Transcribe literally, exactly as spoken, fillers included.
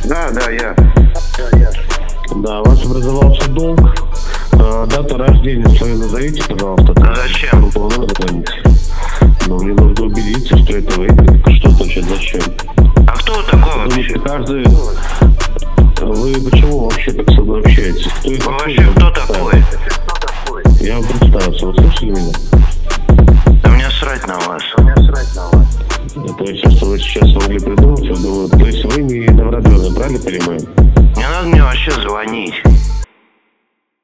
Да, да, я. Да, у вас образовался долг. А, дата рождения свою назовите, пожалуйста. А зачем? Ну, мне нужно убедиться, что это вы. Что значит зачем? А кто вы такой вообще? Каждый... Вы почему вообще так со мной общаетесь? Кто Вы это вообще кто такой? Я вам представился, вы слышали меня? Да мне срать на вас. То есть, что вы сейчас могли придумать, я думаю, то есть вы не новородженный, правильно понимаю? Не надо мне вообще звонить.